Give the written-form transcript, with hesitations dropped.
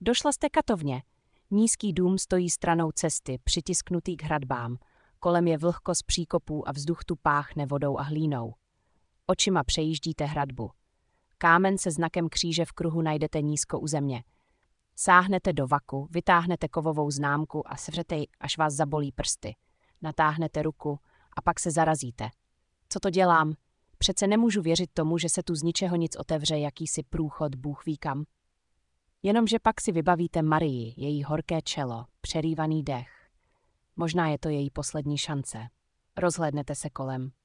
Došla jste katovně. Nízký dům stojí stranou cesty, přitisknutý k hradbám. Kolem je vlhko z příkopů a vzduch tu páchne vodou a hlínou. Očima přejíždíte hradbu. Kámen se znakem kříže v kruhu najdete nízko u země. Sáhnete do vaku, vytáhnete kovovou známku a sevřete ji, až vás zabolí prsty. Natáhnete ruku a pak se zarazíte. Co to dělám? Přece nemůžu věřit tomu, že se tu z ničeho nic otevře jakýsi průchod Bůh ví kam. Jenomže pak si vybavíte Marii, její horké čelo, přerývaný dech. Možná je to její poslední šance. Rozhlédnete se kolem.